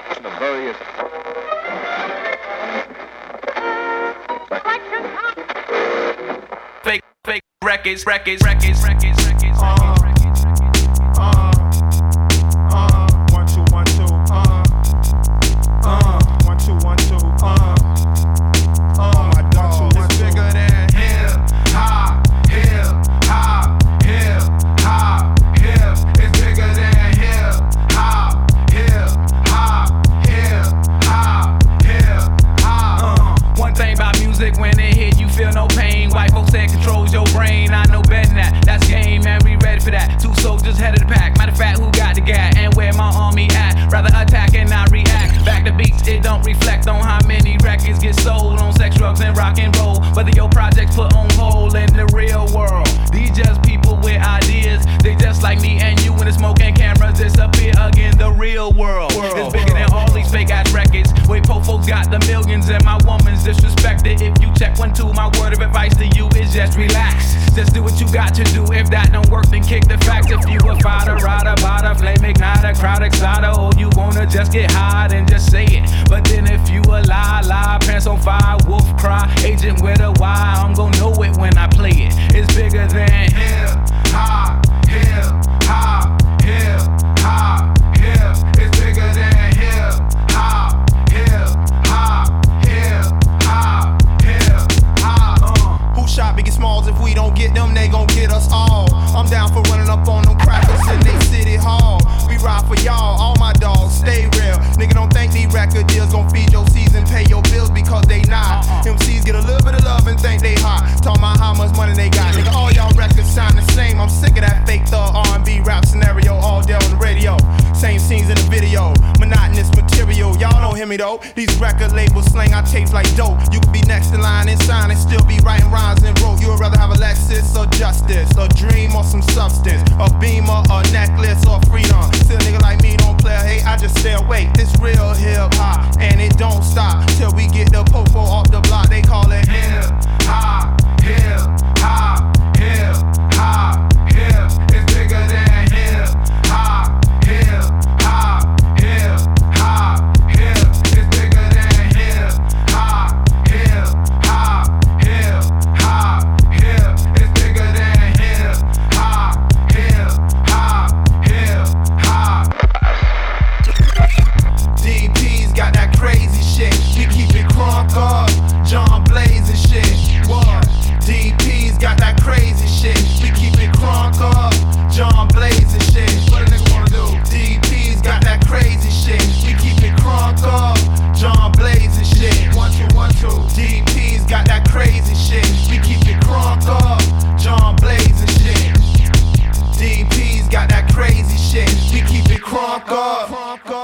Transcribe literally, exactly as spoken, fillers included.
The various fake, fake records, records, records, records, records. Uh, uh, uh, one, two, one, two, uh, uh, one, two, one, two, uh, uh, my dog, it's bigger than hip hop, hip hop, hip hop, hip. It's bigger than hip hop, hip hop, hip hop, hip hop. Uh, one thing about music, when it hit, you feel no pain. White folks said controls your brain. I know better than that. That's game, man. We ready for that. Two soldiers head of the pack. Matter of fact, who got the gat and where my army at? Rather attack and not react. Back to beats, it don't reflect on how many records get sold on sex, drugs, and rock and roll. Whether your projects put on hold in the real world. These just people with ideas. They just like me and you when the smoke and cameras disappear again. The real world, world is bigger than all these fake ass records. Way po folks got the millions and my woman's disrespected. If you check one, two, my word of advice to you is just relax. Just do what you got to do. If that don't work, then kick the facts. If you a fighter, rider, bada, flame igniter, crowd exciter, or you wanna just get high, then just say it. But then if you a lie, lie, pants on fire, wolf cry, agent with a Y, I'm gon' know it when I play it. It's bigger than hip hop, hip hop, hip hop, hip. It's bigger than hip hop, hip hop, hip hop, hip hop. Uh, who shot Biggie Smalls? If we don't get them, they gon' get us all. I'm down for running up on them crackers in they city hall. We ride for y'all, all my dogs, stay real. Nigga, don't think these record deals gon' feed your season, pay your bills because they not. M Cs get a little bit of love and think they hot. Talking about how much money they got. Nigga, all y'all records sound the same. I'm sick of that fake thug R and B rap scenario all day on the radio. Same scenes in the video, monotonous material. Y'all don't hear me though. These record labels slang our tapes like dope. You could be next in line and sign and still be writing rhymes and wrote. You would rather have a Lexus or justice, a dream or some substance, a beamer, a necklace or freedom. Still a nigga like me don't play a hate, I just stay awake. This real hip hop and it don't stop till we get the popo off the block. They call it hip hop, hip hop, hip hop, hip. It's bigger than hip hop, hip hop, hip hop, hip. It's bigger than hip hop, hip hop, hip hop, hip. It's bigger than hip hop, hip hop, hip hop. D P's got that crazy shit. We keep it crunk up, John Blaze and shit. What? D P's got that crazy shit. We keep it crunk up, John Blaze and shit. What a nigga wanna do? D P's got that crazy shit. We keep it crunk up, John Blaze and shit. One two one two. D P's got that crazy shit. We keep it crunk up, John Blaze and shit. D P's got that crazy shit. We keep it crunk up.